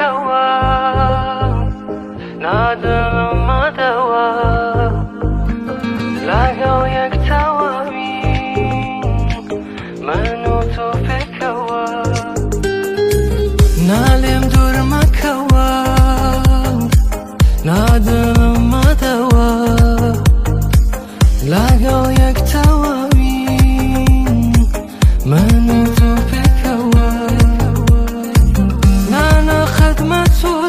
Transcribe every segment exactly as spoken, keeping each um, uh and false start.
كوا نادم ما دوا لاقوا يكتوابين منو توفيكوا نالم دور ما كوا نادم ما دوا لاقوا يكتوابين منو توفيكوا نانا خدمة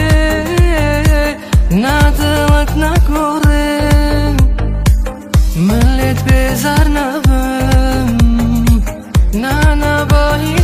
نادلت نقورم ملت بزار نبم نانا با هیچ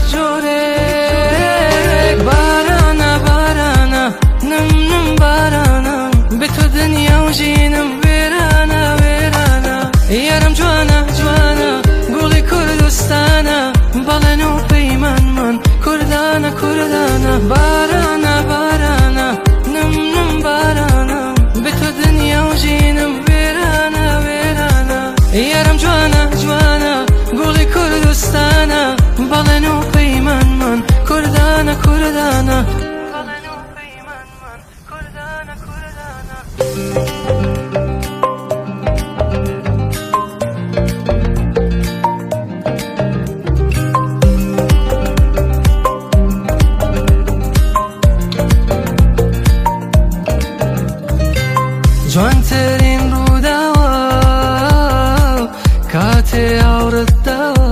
جورک بارانا بارانا نم نم بارانا به تو دنیا و جینم ویرانا ویرانا یارم جوانا جوانا گولی کردستانا بالنو پیمان من کردانا کردانا بارانا بارانا نم نم بارانا به تو دنیا و جینم ویرانا ویرانا یارم جوانا جوانا گولی کردستانا بالنو پیمان من کردانا کردانا بالنو پیمان من کردانا کردانا جوانترین رودوا کاتی آورد دوا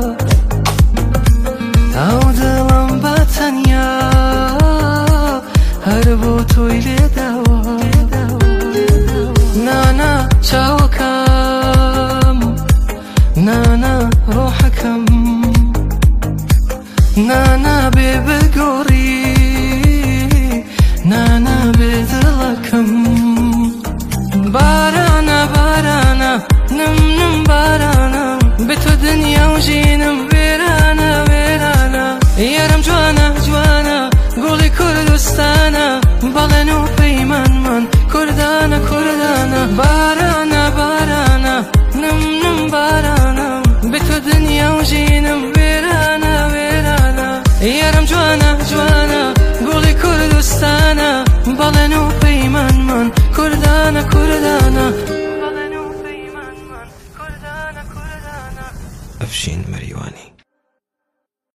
او دلم با تنیا هر بو توی لیدوا نانا چاوکم نانا روحکم نانا بی بگوری نانا بی دلکم بارانا بارانا نم نم بارانا به تو دنیا و جینم ویرانا ویرانا یارم جوانا جوانا گولی کردستانا بالنو پیمان من کردانا کردانا بارانا بارانا نم نم بارانا به تو دنیا و جینم ویرانا ویرانا یارم جوانا جوانا گولی کردستانا بالنو پیمان من کردانا کردانا أفشين مريواني.